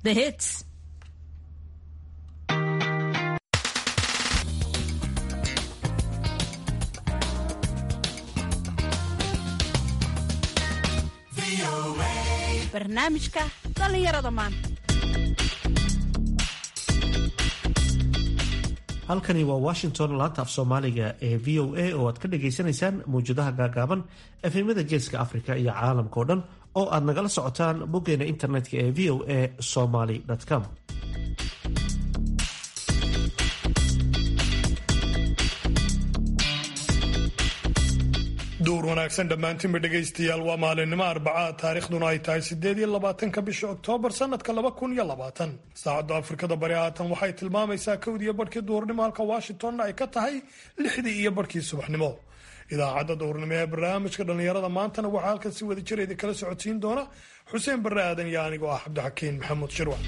The hits. barnaamijka dhallinyarada maanta. halkani waa Washington, laanta af Soomaaliga ee VOA oo aad ka dhageysanaysaan mawjadaha gaagaaban efemada Geeska Afrika iyo caalamka oo dhan oo aad nagala socotaan boggeena internetka ee voasomali.com. duur wanaagsan dhammaantiinba dhegaystayaal, waa maalinimo Arbacaa, taariikhduna ay tahay 28 bisha Oktoobar sanadka 2020. saacadda Afrikada Bari haatan waxay tilmaamaysaa 1:00 duhurnimo, halka Washingtonna ay ka tahay 6:00 subaxnimo. idaacadda duhurnimo ee barnaamijka dhallinyarada maantana waxaa halkan si wada jir idin kala socodsiin doona Xuseen Barre Aadan iyo anigoo ah Cabdixakiin Maxamuud Shirwa.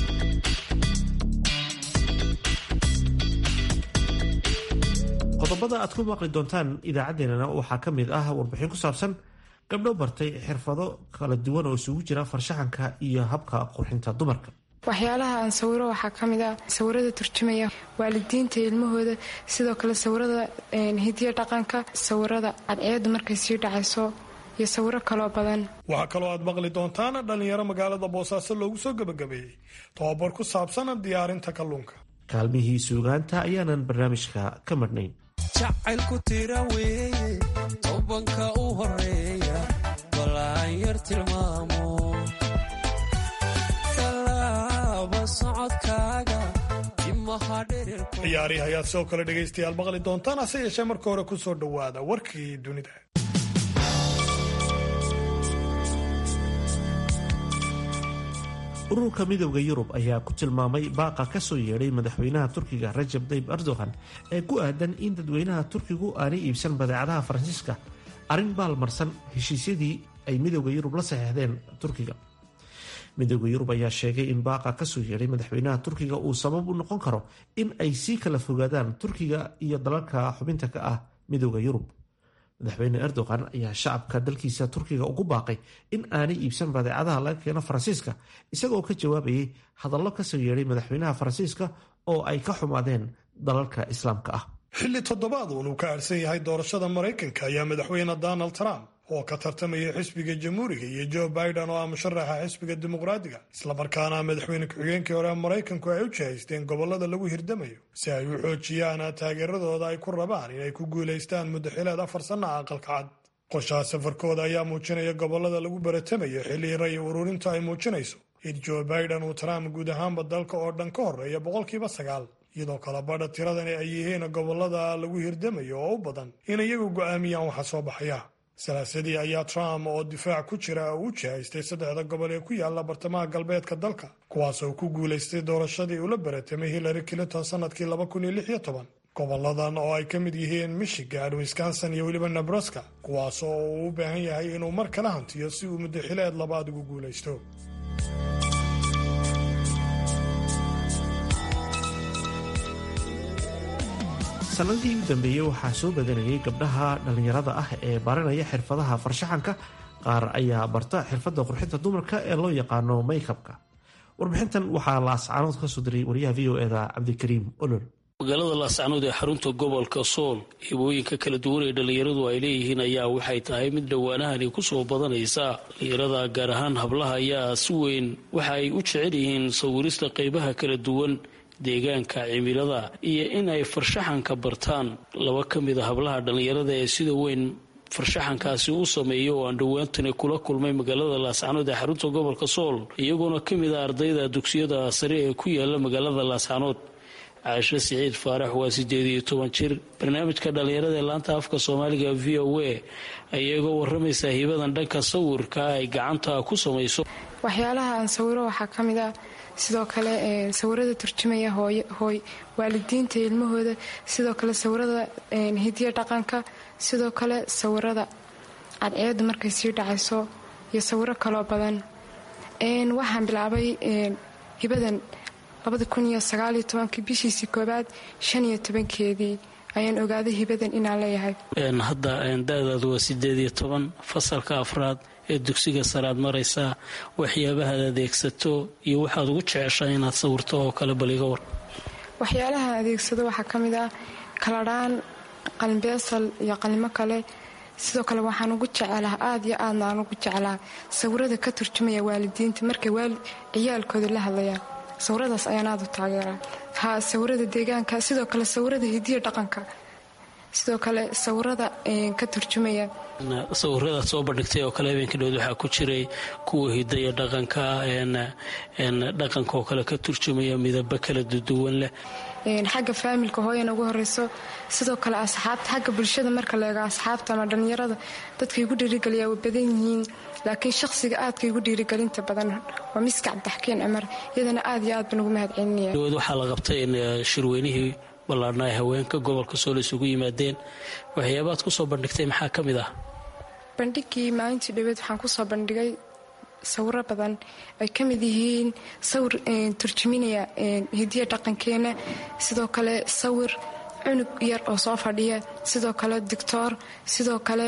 qodobada aad ku maqli doontaan idaacaddeenana waxaa ka mid ah warbixin ku saabsan gabdho bartay xirfado kala duwan oo isugu jira farshaxanka iyo habka qurxinta dumarka. waxyaalaha aan sawiro waxaa ka mid ah sawirada turjumaya waalidiinta ilmahooda, sidoo kale sawirada hidiya dhaqanka, sawirada cadceedu markay sii dhacayso iyo sawiro kaloo badan. waxaa kaloo aad maqli doontaan dhalinyaro magaalada Boosaaso loogu soo gabagabeeyey tababar ku saabsan diyaarinta kalluunka. kaalmihii suugaanta ayaanan barnaamijka ka marnayn. jacaylku tira weeye tobanka u horeeya balaan yar tilmaamo talaaba socodkaaga jimaha dhereerku. ciyaarihi ayaad sidoo kale dhegaystayaal maqli doontaan, hase yeeshee marka hore ku soo dhowaada warkii dunida. ururka midowda Yurub ayaa ku tilmaamay baaqa ka soo yeedhay madaxweynaha Turkiga Recep Tayyip Erdogan ee ku aadan in dadweynaha Turkigu aanay iibsan badeecadaha Faransiiska arrin baalmarsan heshiisyadii ay midowda Yurub la saxeexdeen Turkiga. midowda Yurub ayaa sheegay in baaqa ka soo yeedhay madaxweynaha Turkiga uu sabab u noqon karo in ay sii kala fogaadaan Turkiga iyo dalalka xubinta ka ah midowda Yurub. madaxweyne Erdogan ayaa shacabka dalkiisa Turkiga ugu baaqay in aanay iibsan badeecadaha laga keeno Faransiiska, isagoo ka jawaabayay hadallo ka soo yeedhay madaxweynaha Faransiiska oo ay ka xumaadeen dalalka Islaamka ah. xilli toddobaad uu ka harsan yahay doorashada Mareykanka ayaa madaxweyne Donald Trump oo ka tartamaya xisbiga Jamhuuriga iyo Joe Biden oo ah musharaxa xisbiga Dimuqraadiga, isla markaana madaxweyne ku-xigeenkii hore Mareykanku ay u jihaysteen gobolada lagu hirdamayo si ay u xoojiyaan taageeradooda ay ku rabaan inay ku guulaystaan muddo xileed 4 sano aqalka cad. qorshaha safarkooda ayaa muujinaya gobolada lagu baratamayo xilli ray ururinta ay muujinayso in Joe Biden uu Trump guud ahaanba dalka oo dhan ka horeeya 9%, iyadoo kala badha tiradani ay yihiin gobolada lagu hirdamayo oo u badan in iyagu go'aamiyaan waxa soo baxaya. salaasadii ayaa Trump oo difaac ku jira u jihaystay 3 gobol ee ku yaala bartamaha galbeedka dalka, kuwaas oo ku guulaystay doorashadii ula baratamay Hillary Clinton sanadkii 2016. goboladan oo ay ka mid yihiin Michigan, Wisconsin iyo weliba Nebraska, kuwaas oo uu u baahan yahay inuu mar kale hantiyo si uu muddo xileed labaad ugu guulaysto. sanadii u dambeeyey waxaa soo badanayay gabdhaha dhallinyarada ah ee baranaya xirfadaha farshaxanka. qaar ayaa barta xirfadda qurxinta dumarka ee loo yaqaano makeupka. warbixintan waxaa laascanood ka soo diray wariyaha VOA-da Cabdikariim Olol. magaalada laascanood ee xarunta gobolka Sool, hibooyinka kala duwan ee dhallinyaradu ay leeyihiin ayaa waxay tahay mid dhowaanahani ku soo badanaysa. dhallinyarada gaar ahaan hablaha ayaa si weyn waxa ay u jecel yihiin sawirista qaybaha kala duwan deegaanka, cimilada iyo in ay farshaxanka bartaan. laba ka mid a hablaha dhallinyarada ee sida weyn farshaxankaasi u sameeya oo aan dhowaantani kula kulmay magaalada laascanood ee xarunta gobolka Sool, iyagoona ka mid a ardayda dugsiyada sare ee ku yaala magaalada laascanood. caasho siciid faarax waa 18 jir. barnaamijka dhallinyarada ee laanta afka Soomaaliga VOA ayagoo waramaysa hibadan dhanka sawirka ay gacanta ku samayso. waxyaalaha aan sawiro waxaa ka mid ah sidoo kale sawirada turjumaya waalidiinta ilmahooda, sidoo kale sawirada hidiya dhaqanka, sidoo kale sawirada cadceedu markay sii dhacayso iyo sawiro kaloo badan. waxaan bilaabay hibadan 2019 bishiisii 1aad 15 ayaan ogaaday hibadan inaan leeyahay. hadda da'daadu waa 18, fasalka 4 ee dugsiga saraad maraysaa waxyaabahaad adeegsato iyo waxaad ugu jeceshaa inaad sawirto oo kale bal iga war. waxyaalaha adeegsado waxaa ka mid ah kaladhaan, qalinbeesal iyo qalimo kale. sidoo kale waxaan ugu jecelaha aad iyo aadna aan ugu jeclaa sawirada ka turjumaya waalidiinta markay ciyaalkooda la hadlayaan. sawiradaas ayaan aad u taageeraa. sawirada deegaanka, sidoo kale sawirada hidiya dhaqanka, sidoo kale sawirada ka turjumaya. sawiradaad soo bandhigtay oo kale habeenka dhood waxaa ku jiray kuwa hidaya dhaqanka dhaqanka oo kale ka turjumaya midabo kala duwan leh. xagga faamilka hooyana ugu horeyso, sidoo kale asxaabta, xagga bulshada marka la eego asxaabta ama dhallinyarada dadka igu dhiirigeliya way badan yihiin, laakiin shaqsiga aadka igu dhiirigelinta badan waa miska cabdixakiin cumar. iyadana aad iyo aad baan ugu mahadcelinaya. dhawaad waxaa la qabtay in shirweynihii ballaarna ay haweenka gobolka sool isugu yimaadeen. waxyaabaad ku soo bandhigtay maxaa ka mid ah? bandhigii maalintii dhaweed waxaan kusoo bandhigay sawiro badan ay ka mid yihiin sawir turjuminaya hidiya dhaqankeena, sidoo kale sawir cunug yar oo soo fadhiya, sidoo kale doctor, sidoo kale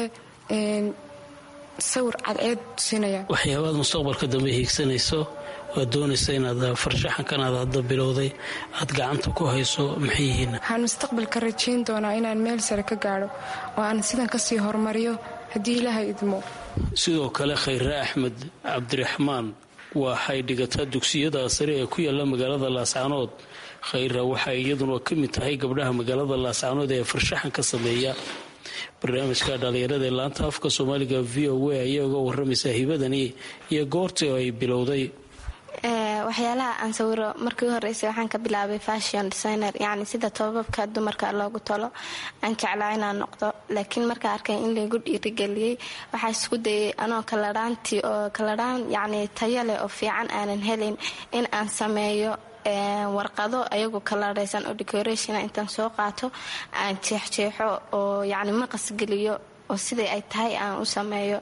sawir cadceed tusinaya. waxyaabaad mustaqbalka dambe hiigsanayso waad doonaysa inaad farshaxankan aad hadda bilowday aad gacanta ku hayso maxay yihiin? waxaan mustaqbalka rajayn doonaa inaan meel sare ka gaadho oo aan sidan kasii horumariyo haddii ilaahay idmo. sidoo kale khayre axmed cabdiraxmaan waxay dhigataa dugsiyada sare ee ku yaala magaalada laascaanood. khayra waxay iyaduna ka mid tahay gabdhaha magaalada laascaanood ee farshaxan ka sameeya. barnaamijka dhalinyarada ee laanta afka soomaaliga v o a ayaa uga waramaysa hibadani iyo goortii oo ay bilowday. waxyaalaha aan sawiro markii u horeysay waxaan ka bilaabay fashion designer, yacni sida toobabka dumarka loogu tolo aan jeclaa inaan noqdo. laakiin markaa arkay in laygu dhiirigeliyey waxaa isku dayay anoo kaladhaantii oo kaladhaan yacni tayo leh oo fiican aanan helin in aan sameeyo warqado ayagu kaladhaysan oo decoration intaan soo qaato aan jeexjeexo oo yacni maqasgeliyo oo siday ay tahay aan u sameeyo.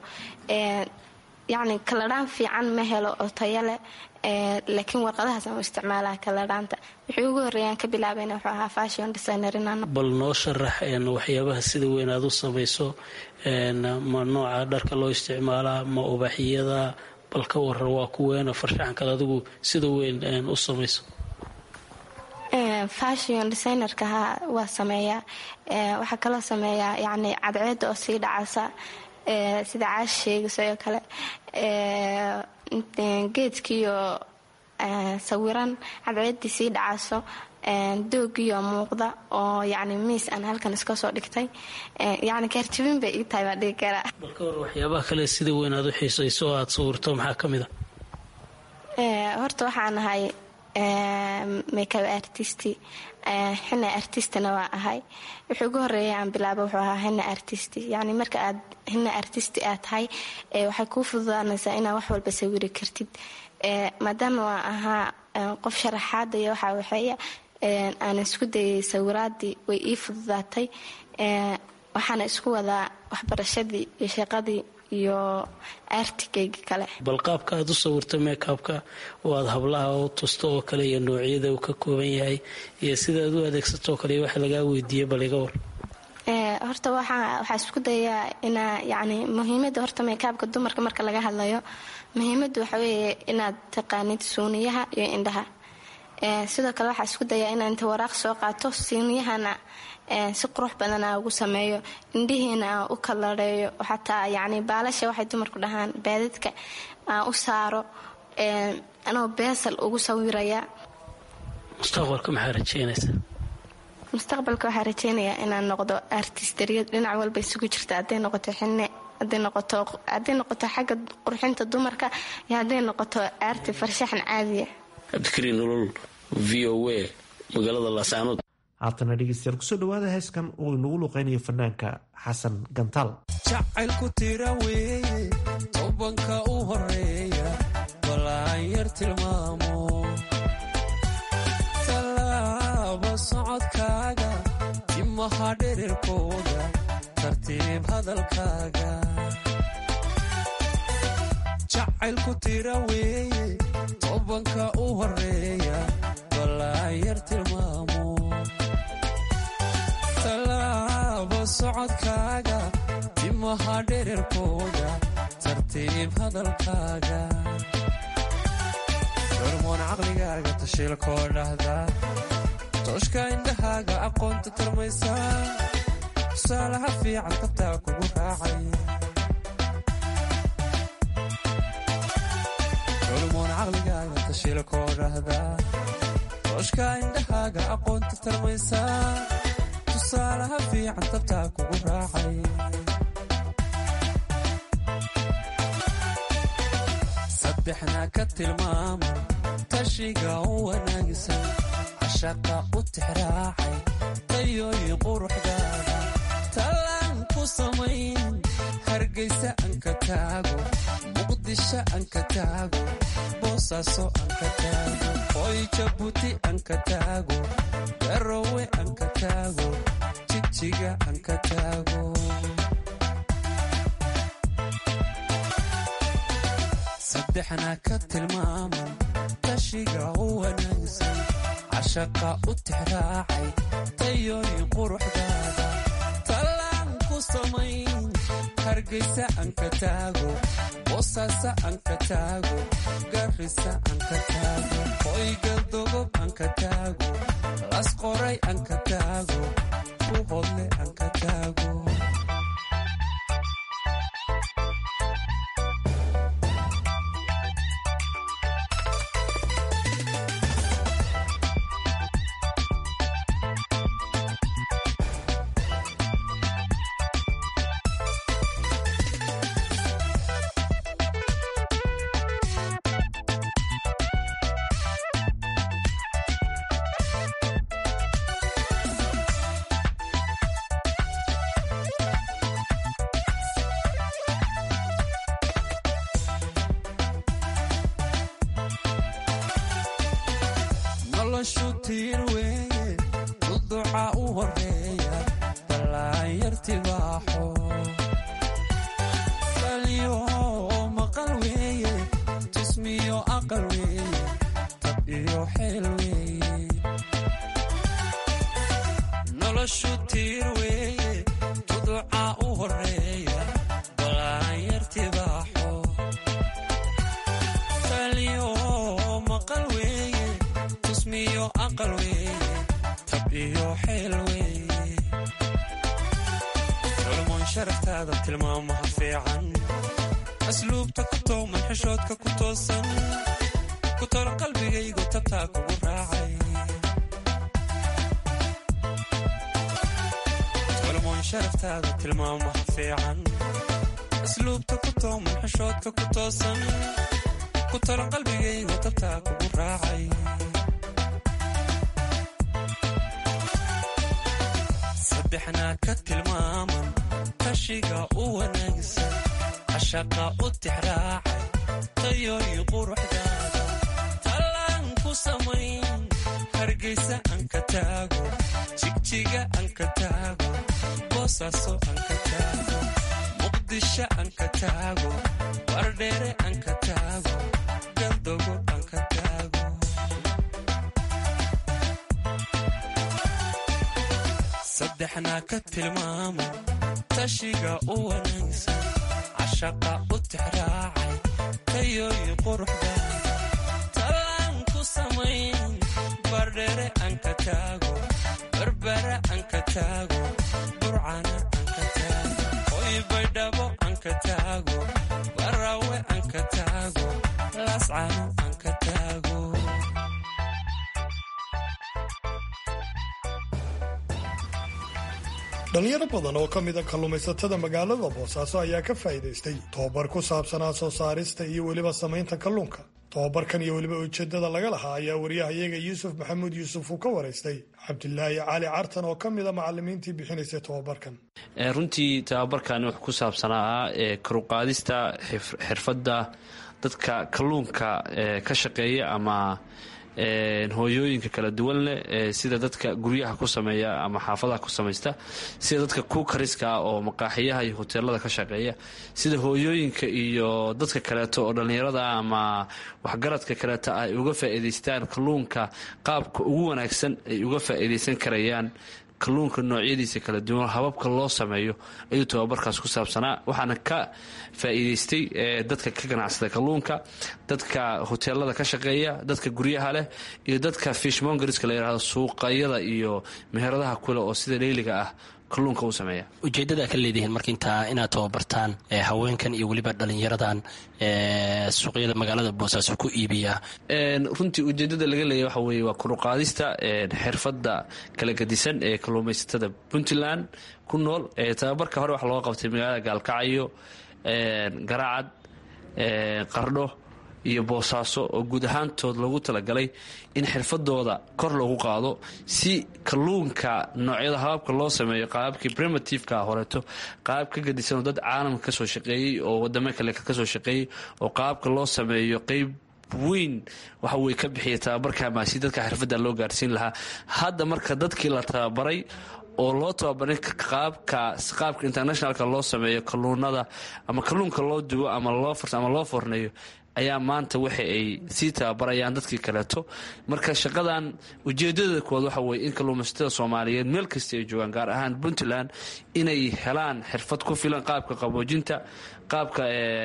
yacni kaladhaan fiican ma helo oo tayo leh, laakiin warqadahaas aan u isticmaalaa kaladhaanta. wixii ugu horreeyaan ka bilaabayna wuxuu ahaa fashion designer. bal noo sharax waxyaabaha sida weyn aad u samayso. ma nooca dharka loo isticmaalaa, ma ubaxyada? bal ka warar waa kuweena farshaxankaad adigu sida weyn u samayso. fashion designerka waa sameeyaa. waxaa kaloo sameeyaa yacni cadceedda oo sii dhacasa sida caash sheegisayoo kale, geedkiiyo sawiran cadceeddii sii dhacaso, doogiyo muuqda oo yacni miis aan halkan iska soo dhigtay. yacni kaarjibin bay ii tahay baa dhigi karaa. balka hor waxyaabaha kale sida weyn aad u xiisayso oo aad sawirto maxaa ka mid a? horta waxaan ahay makeup artist, xina artistna waa ahay. wuxuu ugu horeeya aan bilaabo wuxuu ahaa xina artist. yacni marka aad xina artist aad tahay waxay kuu fududaanaysaa inaad wax walba sawiri kartid. maadaama waan ahaa qof sharaxaada iyo waxaa waxeeya aan isku dayay sawiraadii way ii fududaatay. waxaana isku wadaa waxbarashadii iyo shaqadii iyo aartigayga kale. bal qaabka aad u sawirta meekabka oo aad hablaha u tusto oo kale iyo noocyada uu ka kooban yahay iyo sida aad u adeegsatoo kale waxa lagaa weydiiyey bal iga war. horta waxaa isku dayaa inaa yacni muhiimadda horta meekabka dumarka marka laga hadlayo muhiimaddu waxa weeye inaad taqaanid suuniyaha iyo indhaha. sidoo kale waxaa isku dayaa inaa inta waraaq soo qaato suuniyahana si qurux badan aa ugu sameeyo, indhihiina aan u kalareeyo, xataa yacni baalasha waxay dumarku dhahaan baadadka aan u saaro anoo beesal ugu sawiraya. mustaqbalka maxaa rajeynaysaa? mustaqbalka waxaa rajeynayaa inaan noqdo artisteriyad dhinac walba isugu jirta, hadday noqoto xinne, hadday noqoto xagga qurxinta dumarka iyo hadday noqoto aarti farshaxan caadiya. cabdikariin nolol, v o a, magaalada laascaanood. haatana dhegeystayaal kusoo dhawaada heeskan uu inagu luqeynayo fanaanka xasan gantaal. jacaylku tira weeye tobanka u horeeya balaan yar tilmaamo, tallaaba socodkaaga timaha dhererkooda tartiib hadalkaaga. jacaylku tira weeye tobanka u horeeya balaan yar tilmaamo, tallaaba socodkaaga timaha dhererkooda tartiib hadalkaaga hormoon caqligaaga tashiilkoo dhahda tooshka indhahaaga aqoonta tarmaysa tusaalaha fiican tabtaa kugu raacay hormoon caqligaaga tashiilkoo dhahda tooshka indhahaaga aqoonta tarmaysa tusaalaha fiican tabtaa kugu raacay saddexna ka tilmaama tashiga u wanaagsan cashaqa u tixraacay tayooyin quruxdaada talaan ku samayn hargaysa aan ka taago muqdisho aan ka taago boosaaso aan ka taago hoy jabuuti aan ka taago garowe aan ka taago jigjiga aan ka taago saddexna ka tilmaama tashiga u wanaagsan cashaqa u tixraacay tayooyin quruxdaada talaan ku samayn hargaysa aan ka taago boosaaso aan ka taago garisa aan ka taago hoygaldogob aan ka taago lasqoray aan ka taago buuhoodle aan ka taago noloshutiin weeye duduca u horeeya ballaanyartibaaxo saliyo maqal weeye jismiyo aqal weeye tab iyo xeel weeye noloshutiin weeye duduca u horeeya ballaanyartibaaxo saliyo maqal weeye jismiyo aqal weeye tab iyo xeel weeye solomon sharaftaada tilmaamaha fiican asluubta ku tooman xishoodka ku toosan ku tolo qalbigaygu tabtaa kugu raacay solomon sharaftaada tilmaamaha fiican asluubta ku tooman xishoodka ku toosan ku tolo qalbigaygu tabtaa kugu raacay saddexna ka tilmaaman tashiga u wanaagsan cashaqa u tixraacay tayooyin quruxdaada talaan ku samayn hargaysa aan ka taago jigjiga aan ka taago boosaaso aan ka taago muqdisho aan ka taago wardheere aan ka taago galdogo aan ka taago saddexna ka tilmaama tashiga u wanaagsan cashaqa u tixraacay tayooyin quruxdaada talaan ku samayn bardheere aan ka taago barbara aan ka taago burcana aan ka taago hoy baydhabo aan ka taago barawe aan ka taago laascano aan ka taago dhalinyaro badan oo ka mida kalluumaysatada magaalada boosaaso ayaa ka faa'iidaystay tobabar ku saabsanaa soo saarista iyo weliba samaynta kalluunka tobabarkan iyo weliba ujeeddada laga lahaa ayaa wariyahayaga yuusuf maxamuud yuusuf uu ka waraystay cabdilaahi cali cartan oo ka mida macalimiintii bixinaysay tobabarkan runtii tobabarkan wuxuu ku saabsanaa karuqaadista xirfadda dadka kalluunka ka shaqeeya ama hooyooyinka kala duwan leh sida dadka guryaha ku sameeya ama xaafadaha ku samaysta sida dadka kuukariska oo maqaaxiyaha iyo hoteelada ka shaqeeya sida hooyooyinka iyo dadka kaleeto oo dhallinyarada ama waxgaradka kaleeta ay uga faa'iidaystaan kalluunka qaabka ugu wanaagsan ay uga faa'iidaysan karayaan kalluunka noocyadiisa kala duwan hababka loo sameeyo ayuu tababarkaas ku saabsanaa waxaana ka faa'iidaystay dadka ka ganacsada kalluunka dadka hoteelada ka shaqeeya dadka guryaha leh iyo dadka fishmongerska la yidhahdo suuqayada iyo meheradaha kule oo sida dheyliga ah kalluunka u sameeya. ujeeddada ka leedihiin marka intaa inaad tababartaan haweenkan iyo weliba dhallinyaradan suuqyada magaalada boosaaso ku iibiya runtii ujeeddada laga leeyahy waxa weeye waa koruqaadista xirfadda kala gadisan ee kalluumaysatada puntland ku nool tababarka hore waxa looga qabtay magaalada gaalkacyo garaacad qardho iyo boosaaso oo guud ahaantood loogu talagalay in xirfadooda kor loogu qaado si kalluunka noocyada hababka loo sameeyo qaababkii primitiveka horeeto qaab ka gadisanoo dad caalamka kasoo shaqeeyey oo wadamo kale kasoo shaqeeyey oo qaababka loo sameeyo qeyb weyn waxa weye ka bixiya tababarkama si dadka xirfadda loo gaarsiin lahaa hadda marka dadkii la tababaray oo loo tababaray qaabka internationalka loo sameeyo kalluunada ama kalluunka loo dubo ama loo forneeyo ayaa maanta waxa ay sii tababarayaan dadkii kaleeto marka shaqadan ujeedada koowaad waxa weye in kalluumaysatada soomaaliyeed meel kasta ay joogaan gaar ahaan puntland inay helaan xirfad ku filan qaabka qaboojinta qaabka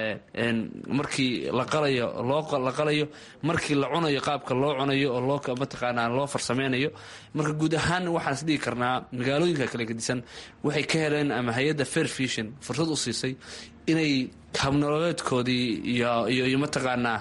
markii la qalayo markii la cunayo qaabka loo cunayo oo mataqaanaa loo farsameynayo marka guud ahaan waxaan isdhigi karnaa magaalooyinka kala gedisan waxay ka heleen ama hay-adda fair vision fursad u siisay inay habnololeedkoodii iyo mataqaanaa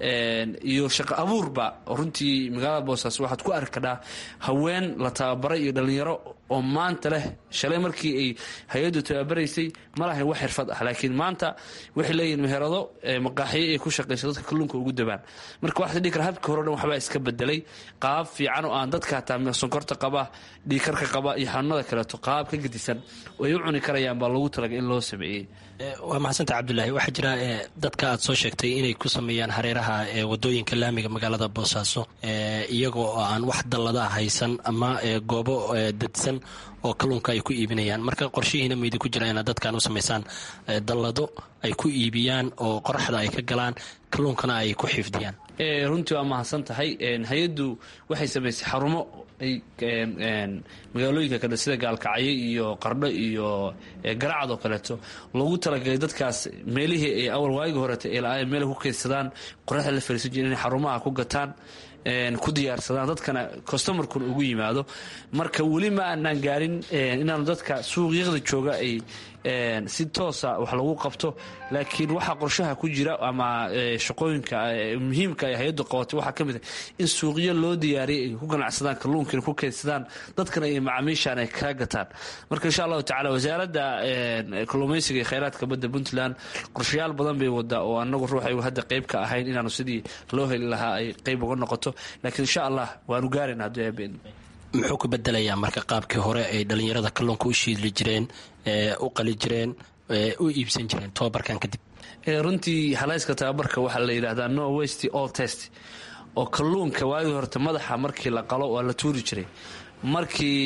iyo shaqo abuurba runtii magaalada boosaaso waxaad ku arki kadhaa haween la tababaray iyo dhallinyaro oo maanta leh shalay markii ay hay-addu tababaraysay ma lahayn wax xirfad ah laakiin maanta waxay leeyihin meherado maqaaxiyo ay ku shaqayso dadka kalluunka ugu dabaan marka waxaa dhihi kara habka hore o dhan waxbaa iska bedelay qaab fiican oo aan dadka hataa sonkorta qaba dhiikarka qaba iyo xanuunada kaleeto qaab ka gedisan oo ay u cuni karayaan baa loogu talagay in loo sameeyey. waa maxadsanta cabdulaahi waxaa jira dadka aad soo sheegtay inay ku sameeyaan hareeraha wadooyinka laamiga magaalada boosaaso iyagoo oo aan wax dalladaa haysan ama goobo dadsan oo kalluunka ay ku iibinayaan marka qorshihiina maydi ku jira inaad dadkan u samaysaan dallado ay ku iibiyaan oo qoraxda ay ka galaan kalluunkana ay ku xifdiyaan. runtii waa mahadsan tahay hay-addu waxay samaysay xarumo ay magaalooyinka kale sida gaalkacyo iyo qardho iyo garaacad oo kaleeto loogu talagalay dadkaas meelihii ay awal waagi horeta ilaa meel ku kaydsadaan qoraxda la fariisan jira inay xarumaha ku gataan ku diyaarsadaan dadkana customarkuna ugu yimaado marka weli ma aanaan gaarin inaanu dadka suuqyada jooga ay si toosa wax lagu qabto laakiin waxaa qorshaha ku jira ama shaqooyinka muhiimka ay hay-addu qabatay waxaa ka mid ah in suuqyo loo diyaariyay ay ku ganacsadaan kalluunkana ku kaydsadaan dadkana iyo macaamiishaan ay kaa gataan marka insha allahu tacala wasaaradda kalluumaysiga iyo khayraadka badda puntland qorshayaal badan bay wadaa oo anagu ruuxay hadda qayb ka ahayn inaanu sidii loo heli lahaa ay qayb uga noqoto laakiin insha allah waanu gaarayna haddii habeen muxuu ku bedelayaa marka qaabkii hore ay dhallinyarada kalluunka u shiidli jireen u qali jireen u iibsan jireen tababarkan kadib runtii halayska tababarka waxaa la yidhahdaa no waste all test oo kalluunka waagii horta madaxa markii la qalo waa la tuuri jiray markii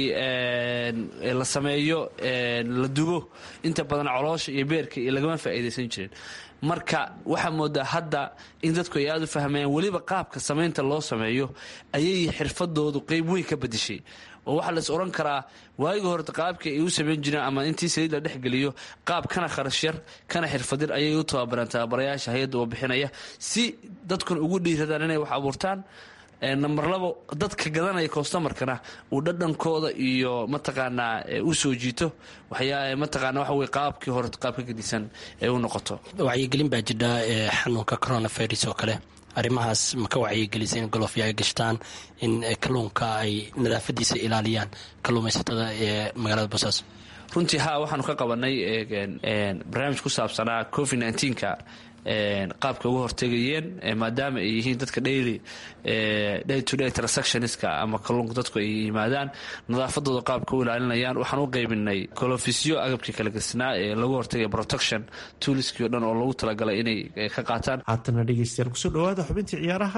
la sameeyo la dubo inta badan coloosha iyo beerka iyo lagama faa'iidaysan jirin marka waxaa moodaa hadda in dadku ay aada u fahmayaan weliba qaabka samaynta loo sameeyo ayay xirfadoodu qeyb weyn ka bedeshay oo waxaa lais odhan karaa waagii horeta qaabkii ay u samayn jireen ama intii saliid la dhexgeliyo qaab kana kharashyar kana xirfadir ayay u tababareen tababarayaasha hay-adda oo bixinaya si dadkuna ugu dhiiradaan inay wax abuurtaan number labo dadka gadanaya customarkana uu dhadhankooda iyo mataqaanaa u soo jiito mataqaana waxa wey qaabkii hore qaab ka gedisan ee u noqoto. wacyigelin baa jidha xanuunka coronavirus oo kale arrimahaas ma ka wacyigelisay in golofya ay gashtaan in kalluunka ay nadaafadiisa ilaaliyaan kalluumaysatada ee magaalada boosaaso? runtii waxaanu ka qabanay barnaamij ku saabsanaa covid-19ka qaabka uga hortegayeen maadaama ay yihiin dadka day to day transactionska ama kalluunka dadku ay yimaadaan nadaafadooda qaabka u ilaalinayaan waxaan u qaybinay kolofisyo agabkii kala gesnaa ee lagu hortegaya protection tooliskii o dhan oo lagu talagalay inay ka qaataan. haatana dhegeystayaal kusoo dhawaada xubintii ciyaaraha.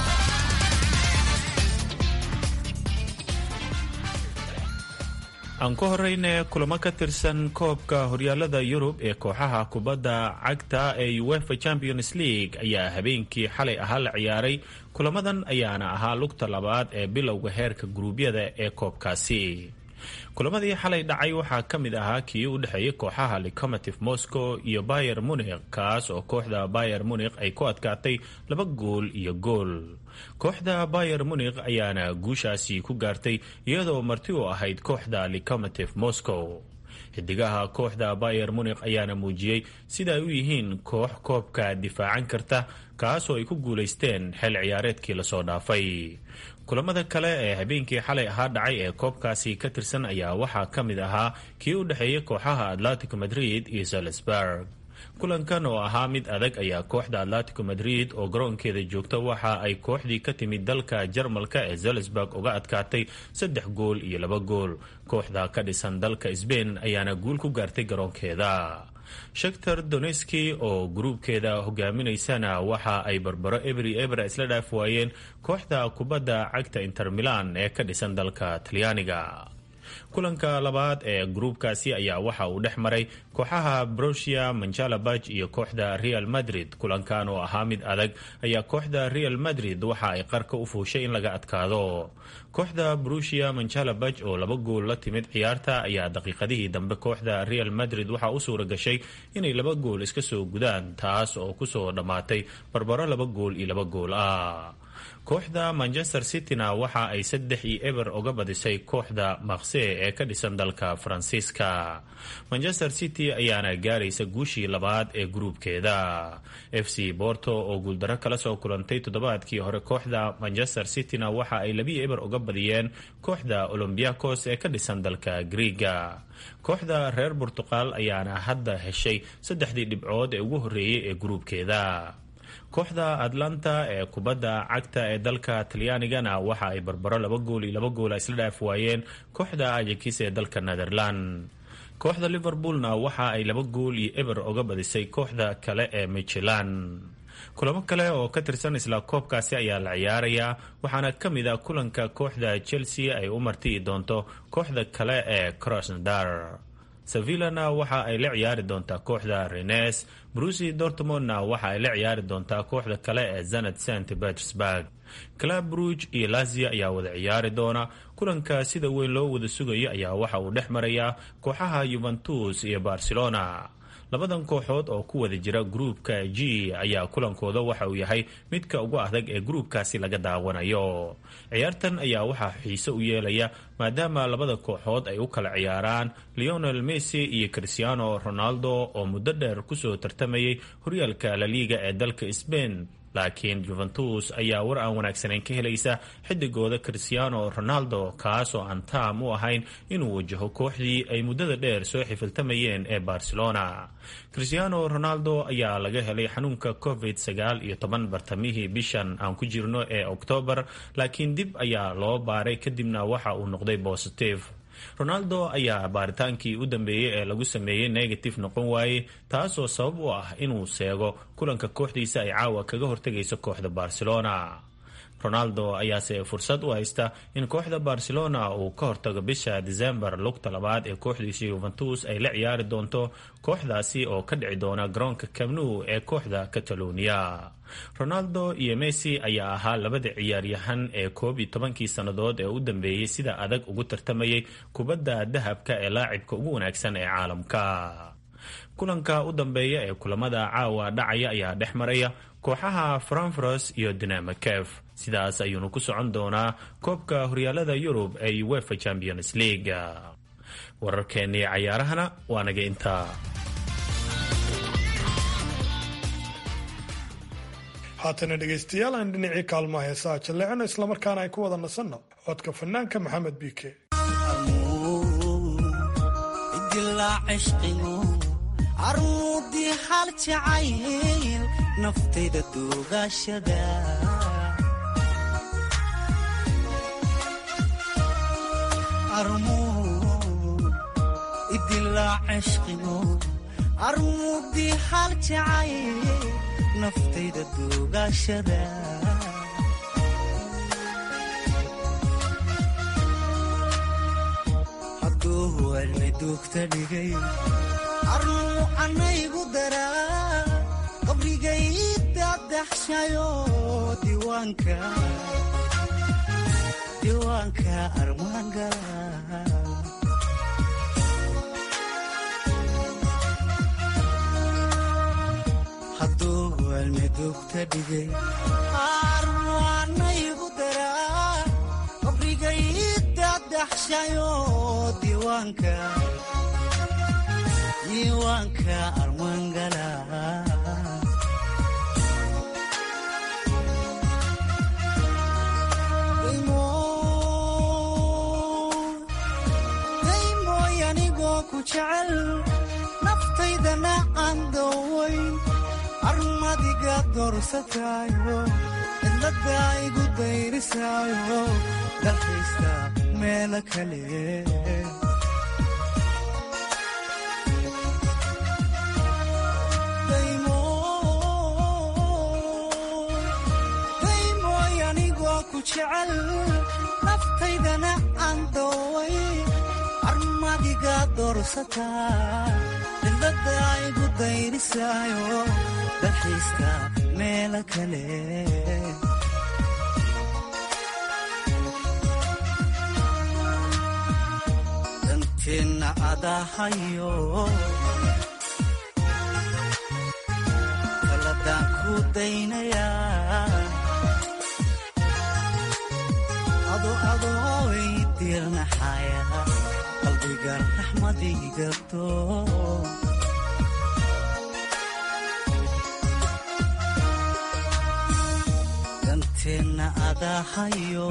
aan aan ku horeyne kulamo ka tirsan koobka horyaalada yurub ee kooxaha kubadda cagta ee UEFA Champions League ayaa habeenkii xalay ahaa la ciyaaray. kulamadan ayaana ahaa lugta labaad ee bilowga heerka guruubyada ee koobkaasi. kulamadii xalay dhacay waxaa ka mid ahaa kii u dhexeeyay kooxaha Lokomotiv Moscow iyo Bayern Munich, kaas oo kooxda Bayern Munich ay ku adkaatay 2-gool. kooxda Bayern Munich ayaana guushaasi ku gaartay iyadoo marti u ahayd kooxda Lokomotiv Moscow. xidigaha kooxda Bayern Munich ayaana muujiyey sida ay u yihiin koox koobka difaacan karta, kaasoo ay ku guulaysteen xil ciyaareedkii lasoo dhaafay. kulamada kale ee habeenkii xalay ahaa dhacay ee koobkaasi ka tirsan ayaa waxaa ka mid ahaa kii u dhexeeyay kooxaha Atletico Madrid iyo Salzburg. kulankan oo ahaa mid adag ayaa kooxda Atletico Madrid oo garoonkeeda joogta waxa ay kooxdii ka timid dalka Jarmalka ee Salzburg uga adkaatay 3-2. kooxda ka dhisan dalka Spain ayaana guul ku gaartay garoonkeeda. Shakhtar Donetsk oo gruubkeeda hogaaminaysana waxa ay barbaro eber isla dhaaf waayeen kooxda kubadda cagta Inter Milan ee ka dhisan dalka Talyaaniga. kulanka labaad ee gruubkaasi ayaa waxa uu dhex maray kooxaha Borussia Mönchengladbach iyo kooxda Real Madrid. kulankan oo ahaa mid adag ayaa kooxda Real Madrid waxa ay qarka u fuushay in laga adkaado. kooxda Borussia Mönchengladbach oo 2 gool la timid ciyaarta ayaa daqiiqadihii dambe kooxda Real Madrid waxa u suura gashay inay 2 gool iska soo gudaan, taas oo kusoo dhammaatay barbaro 2 gool ah. kooxda Manchester City-na waxa ay 3-0 uga badisay kooxda Marseille ee ka dhisan dalka Faransiiska. Manchester City ayaana gaaraysa guushii labaad ee gruubkeeda. FC Porto oo guuldaro kala soo kulantay toddobaadkii hore kooxda Manchester City-na waxa ay 2-0 uga badiyeen kooxda Olympiacos ee ka dhisan dalka Greega. kooxda reer Portugal ayaana hadda heshay 3 dhibcood ee ugu horeeyay ee gruubkeeda. kooxda Atlanta ee kubadda cagta ee dalka Talyaanigana waxa ay barbaro 2-2 isla dhaaf waayeen kooxda Ajax ee dalka Netherland. kooxda Liverpoolna waxa ay 2-0 uga badisay kooxda kale ee Midtjylland. kulamo kale oo ka tirsan isla koobkaasi ayaa la ciyaarayaa, waxaana ka mid ah kulanka kooxda Chelsea ay u marti doonto kooxda kale ee Krasnodar. Sevillana waxa ay la ciyaari doontaa kooxda Rennes. Borussia Dortmundna waxa ay la ciyaari doontaa kooxda kale ee Zenit St Petersburg. Club Brugge iyo Lazio ayaa wada ciyaari doona. kulanka sida weyn loo wada sugayo ayaa waxa uu dhex marayaa kooxaha Juventus iyo Barcelona. labadan kooxood oo ku wada jira gruubka G ayaa kulankooda waxa uu yahay midka ugu adag ee gruubkaasi laga daawanayo. ciyaartan ayaa waxaa xiiso u yeelaya maadaama labada kooxood ay u kala ciyaaraan Lionel Messi iyo Cristiano Ronaldo oo muddo dheer kusoo tartamayay horyaalka La Liga ee dalka Spain. laakiin Juventus ayaa war aan wanaagsanayn ka helaysa xidigooda Cristiano Ronaldo, kaasoo aan taam u ahayn inuu wajaho kooxdii ay muddada dheer soo xifiltamayeen ee Barcelona. Cristiano Ronaldo ayaa laga helay xanuunka COVID-19 bartamihii bishan aan ku jirno ee Oktoobar, laakiin dib ayaa loo baaray kadibna waxa uu noqday positive. Ronaldo ayaa baaritaankii u dambeeyay ee lagu sameeyey negative noqon waayey, taasoo sabab u ah inuu seego kulanka kooxdiisa ay caawa kaga hortegayso kooxda Barcelona. Ronaldo ayaase fursad u haysta in kooxda Barcelona uu ka hortago bisha December lugta labaad ee kooxdiisa Juventus ay la ciyaari doonto kooxdaasi oo ka dhici doona garoonka Camp Nou ee kooxda Catalonia. Ronaldo iyo Messi ayaa ahaa labada ciyaaryahan ee 11 sannadood ee u dambeeyay sida adag ugu tartamayay kubadda dahabka ee laacibka ugu wanaagsan ee caalamka. kulanka u dambeeya ee kulamada caawa dhacaya ayaa dhex maraya kooxaha Frankfurt iyo Dynamo Kiev. sidaas ayuunu ku socon doonaa koobka horyaalada Yurub ee UEFA Champions League. wararkeennii cayaarahana waa naga intaa. haatana dhegaystayaal aan dhinacii kaalmaha heesaha jalleecno islamarkaana ay ku wada nasanno codka fanaanka Maxamed Biike. armuudii hal jacayl naftayda duugashada armuudii hal jacayl naftayda duugashada hadduu hadduu cilmi duugta dhigay arnuu anaygu daraa qabrigay dadaxshayo diiwaanka armaangala hadduu cilmi duugta dhigay arnuu anaygu daraa qabrigay dadaxshayo diiwaanka armaangala daymoy anigoo ku jecel naftaydana aan dawayn armadiga doorsataayo cidlada igu dayrisaayo dalkaysta meelo kale daymoy anigoo ku jecel naftaydana aan daway armadiga doorsataa cidlada igu dayrisaayo dalxiista meelo kale danteena adahayo taladaan ku daynayaa adooy diirnaxaya qalbiga raxmadigabto danteena adahayo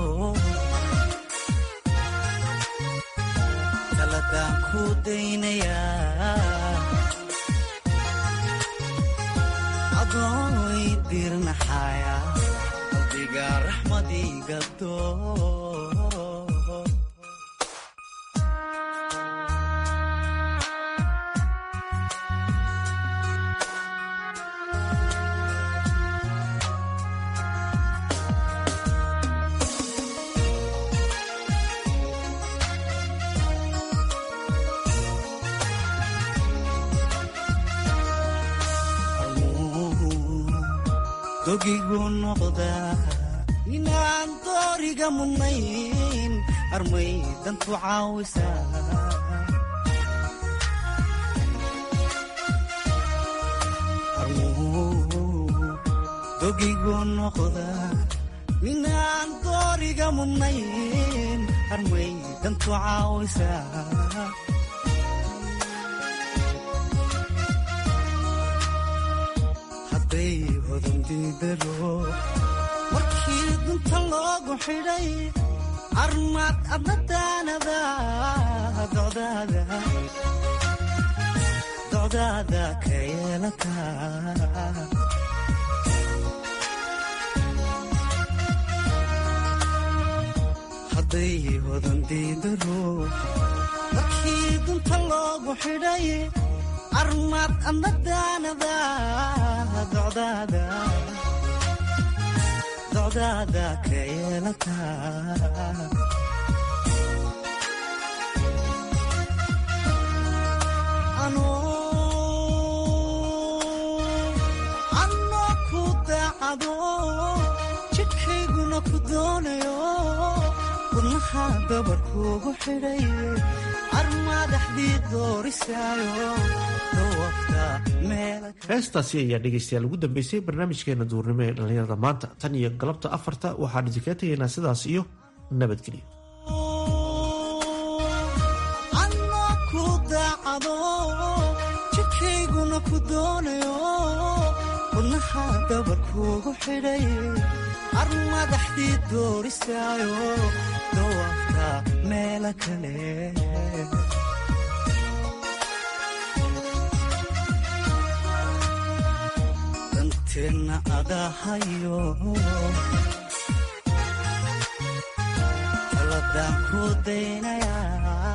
taladaan ku daynayaa adooy diirnaxaya qalbiga raxmadigabto dogigu noqdaa inaan dooriga mudnayn armay dantu caawisaa dogigu noqdaa inaan dooriga mudnayn armay dantu caawisaa markii dunta loogu xidhay armaad adnadaanada docdaada ka yeelataa hadday hodan diidaro markii dunta loogu xidhay armaad adnadaanada docdaada ka yeelataa anoo ku daacado jidhkayguna ku doonayo wadnaha dabarkuugu xidhay armaadaxdii doorisaayo heestaasi ayaa dhegaystayaal ugu dambeysay barnaamijkeena duurnimo ee dhallinyarada maanta tan iyo galabta 4 waxaan idinkaga tegaynaa sidaas iyo nabadgelyo anoo ku daacado jidhkayguna ku doonayo wadnaha dabarkuugu xidhay armadaxdii doorisaayo dawaafka meelo kale danteena adahayo taladaan ku daynayaa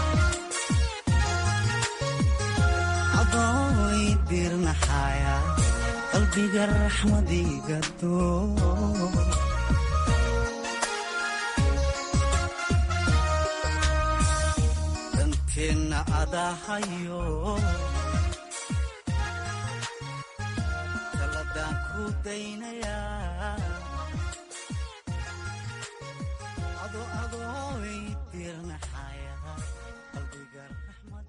adooy diirnaxaya qalbiga raxmadigado adahayo taladaan ku daynayaa